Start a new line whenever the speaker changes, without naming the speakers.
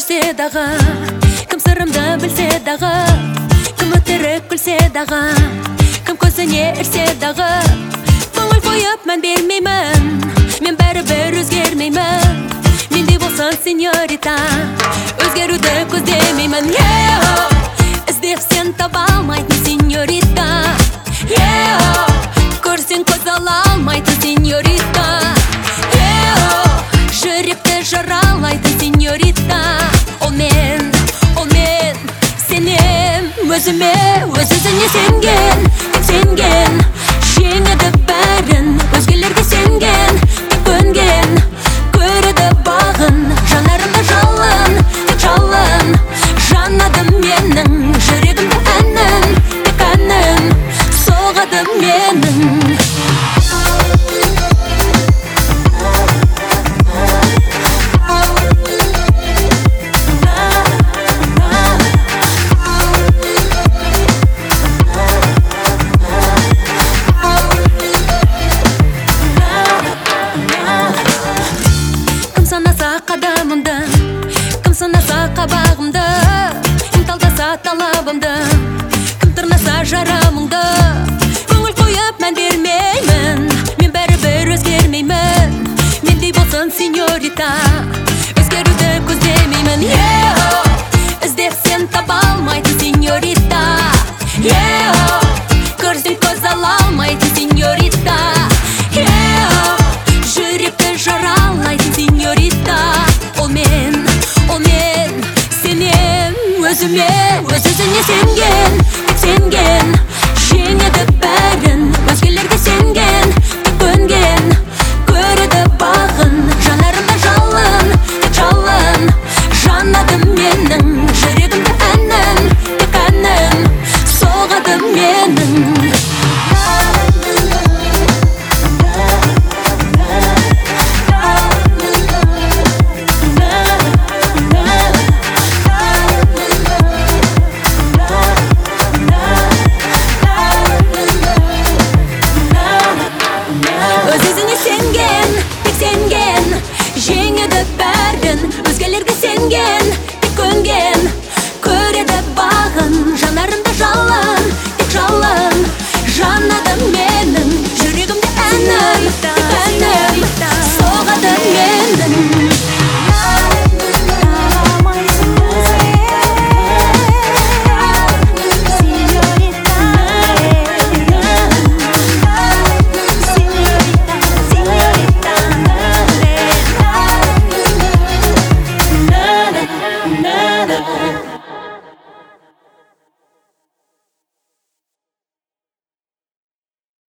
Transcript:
көрсе дағы, кім сырымды білсе дағы, кім өтірік күлсе дағы, кім көзіне ілсе дағы, көңіл қойып мән бермеймін, мен бәрібір өзгермеймін. Мендей болсын сеньорита, өзгеруді көздемеймін. Іздеп сен таба алмайтын сеньорита, көрсең көз ала алмайтын сеньорита, жүректі жаралайтын сеньорита. Ол мен сенем өзіме, өз-өзіне сенген, сенген, жеңеді бәрін, өзгелерге сенген, көнген, көреді бағын, жанарымда жалын, жалын, жанады менің, жүрегімді әнін, тек әнін, соғады менің. Қадамымды, кім санаса қабағымды, кім талдаса талабымды, кім тырнаса жарамыңды, көңіл қойып мән бермеймін, мен бәрібір өзгермеймін. Мендей болсын сеньорита, өзгеруді көздемеймін. Іздеп сен таба алмайтын сеньорита, көрсең көз ала алмайтын сеньорита, жүректі жаралайтын сеньорита. Ол мен сенем өзіме, өз-өзіне сенген, жеңеді бәрін,